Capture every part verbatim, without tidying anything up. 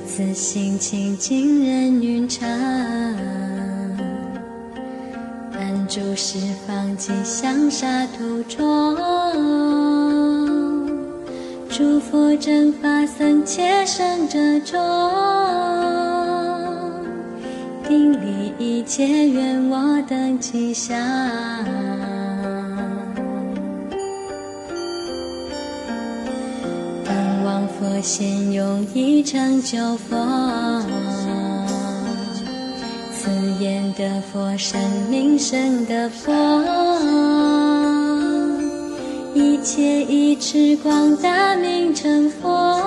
此心清净任云长，安住十方吉祥沙土中，诸佛正法僧伽圣者众，顶礼一切愿我等吉祥。当往佛现用意成就佛，此言的佛身名声的佛，一切一持广大名成佛，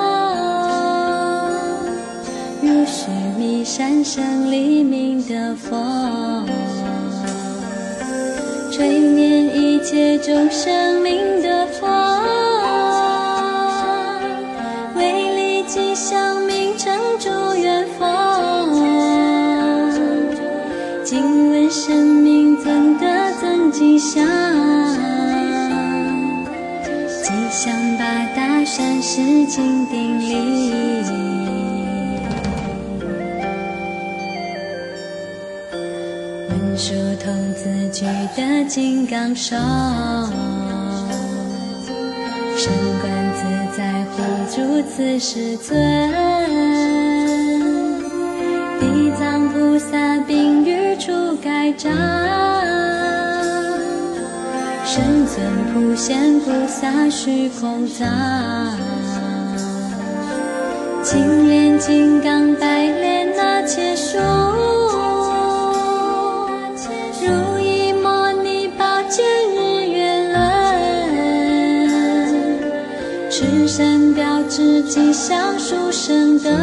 如须弥山胜利名的佛，垂念一切众生名的佛，为利吉祥名成诸愿佛，今闻声名增德增吉祥，吉祥八大善事金顶礼，文殊童子具的金刚手，身观自在护住此世尊，地藏菩萨并于处盖章，神尊普贤菩萨虚空藏，金莲金刚白莲那切数，如意摩尼宝剑日月轮，持身标志吉祥殊胜德，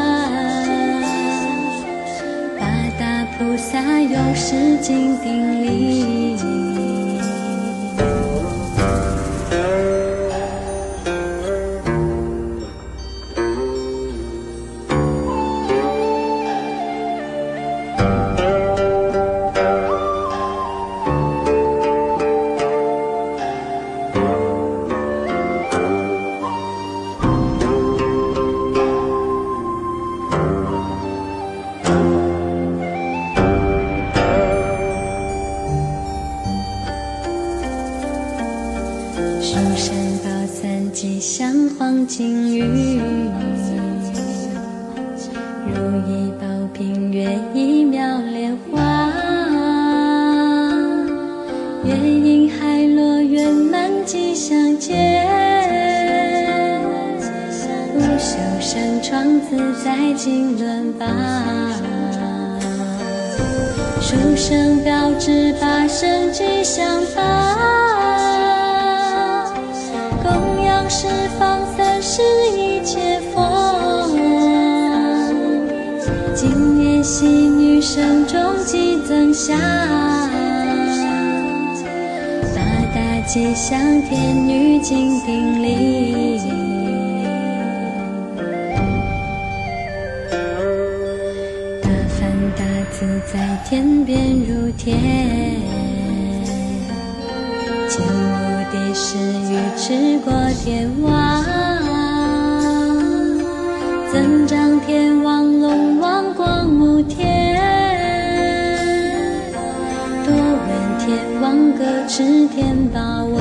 八大菩萨永世金顶礼，殊胜宝三吉祥黄金玉，如意宝瓶月一妙莲花，月影海螺圆满吉祥结，无修身创自在金轮八，殊胜标志八圣吉祥八，供养十方三世一切佛，今夜喜女声中激增下，八大吉祥天女金顶礼，大梵大自在天边如天，千无敌誓与持国天王，增长天王龙王光目天，多闻天王各持天宝物，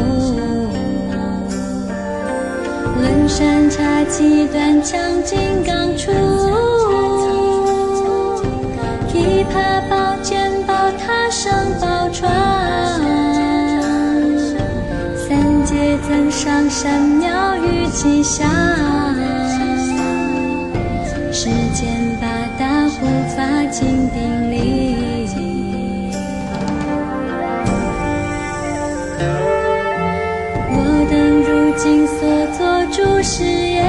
轮山茶器断枪金刚杵，琵琶宝剑宝塔上宝船，三界增上山庙宇吉祥，世间八大护法金顶礼，我等如今所作诸事业，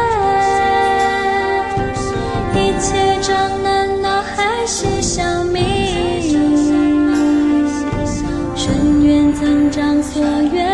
一切障难恼害是消弭，顺愿增长所愿